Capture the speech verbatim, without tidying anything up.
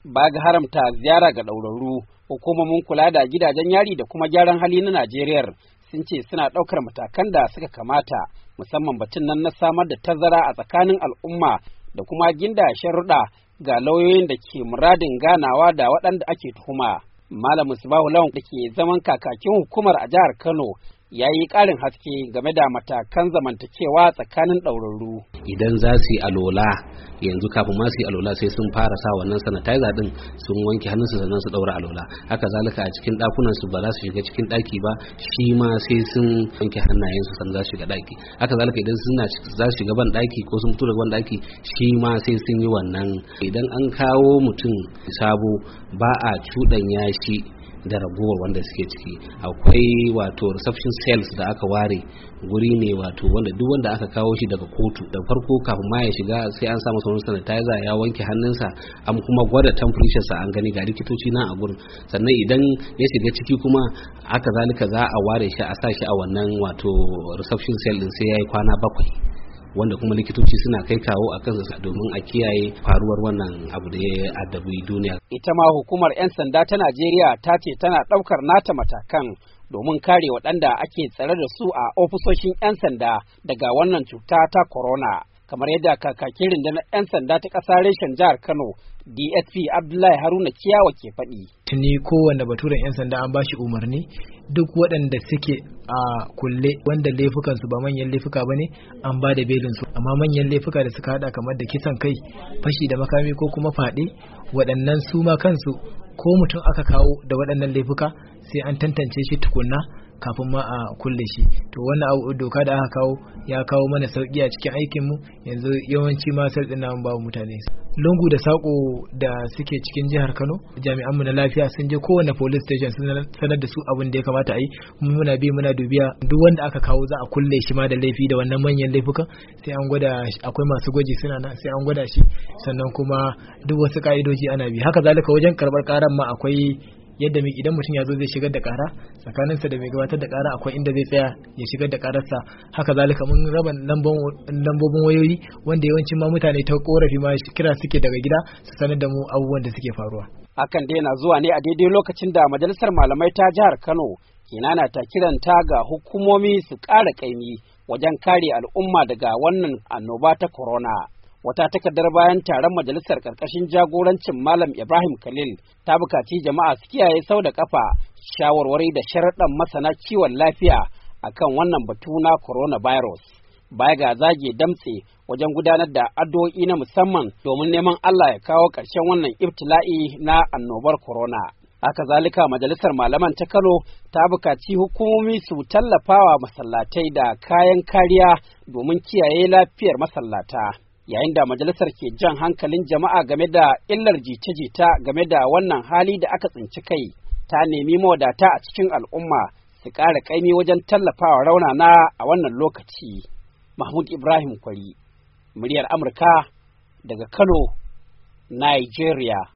Ba ga haramta ziyara ga ɗaurarru, hukumomin kula da gidajen yari da kuma gyaran hali na Najeriya sun ce suna ɗaukar matakan da suka kamata, musamman batun nan na samar da tazara a tsakanin al'umma da kuma ginda sharuɗa ga lauyoyin da ke muradin ganawa da waɗanda ake tuhuma. Malam Musbahu Lawan da ke zaman kakakin hukumar a jihar Kano ya yi ƙarin haske game da matakan zamantakewa tsakanin ɗaurarru. Idan za su yi alola yanzu kafin ma su yi alola sai sun fara sa wannan sanitizer din sun wanke hannunsu sannan su ɗaura alola. Haka zalika a cikin ɗakunan su ba za su shiga cikin ɗaki ba, shi ma sai sun wanke hannayensu sannan za su shiga ɗaki. Haka zalika idan suna za su shiga ban ɗaki ko sun fito daga ban ɗaki, shi ma sai sun yi wannan. Idan an kawo mutum sabo ba a cuɗanya shi da ragowar wanda suke ciki. Akwai wato reception cells da aka ware, guri ne wato wanda duk wanda aka kawo shi daga kotu da farko kafin ma ya shiga sai an sa masa sanitizer, ya wanke hannunsa, an kuma gwada temperature sa, an gani ga likitoci na a gurin. Sannan idan ya shiga ciki kuma aka zalika za a ware shi a sa shi a wannan wato reception cell din sai yayi kwana bakwai, wanda kuma likitoci suna kai kawo a kansa domin a kiyaye faruwar wannan abu da ya addabi duniya. Ita ma hukumar 'yan sanda ta Najeriya ta ce tana ɗaukar nata matakan domin kare waɗanda ake tsare da su a ofisoshin 'yan sanda daga wannan cuta ta corona. Kamar yadda kakakin rundunar 'yan sanda ta ƙasa reshen jihar Kano D S P Abdullahi Haruna Kiyawa ke faɗi. Tuni kowanne baturen 'yan sanda an bashi umarni duk waɗanda suke a kulle wanda laifukansu ba manyan laifuka ba ne an ba da belinsu, amma manyan laifuka da suka hada kamar da kisan kai, fashi da makami ko kuma faɗi, waɗannan su ma kansu ko mutum aka kawo da waɗannan laifuka sai an tantance shi tukunna kafin ma a kulle shi. To wannan abu doka da aka kawo ya kawo mana sauki a cikin aikin mu, yanzu yawanci ma sai din nan ba mutane lungu da sako da suke cikin jihar Kano, jami'an mu na lafiya sun je kowanne police station sun sanar da su abin da ya kamata a yi. Mu muna bi muna dubiya duk wanda aka kawo za a kulle shi ma da laifi da wannan manyan laifukan sai an gwada, akwai masu gwaji suna nan sai an gwada shi, sannan kuma duk wasu ka'idoji ana bi. Haka zalika wajen karbar karan ma akwai yadda idan mutum ya zo zai shigar da kara tsakaninsa da mai gabatar da kara akwai inda zai tsaya ya shigar da kararsa. Haka zalika mun raba lambobin wayoyi wanda yawancin ma mutane ta korafi ma kira suke daga gida su sanar da mu abubuwan da suke faruwa. Hakan dai na zuwa ne a daidai lokacin da majalisar malamai ta jihar Kano kinana ta kiranta ga hukumomi su ƙara ƙaimi wajen kare al'umma daga wannan annoba ta corona. Wata takardar bayan taron majalisar ƙarƙashin jagorancin Malam Ibrahim Khalil ta bukaci jama'a su kiyaye sau da ƙafa shawarwari da sharaɗan masana kiwon lafiya akan wannan batu na coronavirus. Baya ga zage damtse wajen gudanar da addu'o'i na musamman domin neman Allah ya kawo ƙarshen wannan ibtila'i na annobar corona. Haka zalika majalisar malaman ta Kano ta bukaci hukumomi su tallafawa masallatai da kayan kariya domin kiyaye lafiyar masallata. Yayin da majalisar ke jan hankalin jama'a game da illar jita-jita game da wannan hali da aka tsinci kai, ta nemi mawadata a cikin al'umma su ƙara ƙaimi wajen tallafawa raunana a wannan lokaci. Mahmud Ibrahim Kwari, muryar Amurka daga Kano, Nigeria.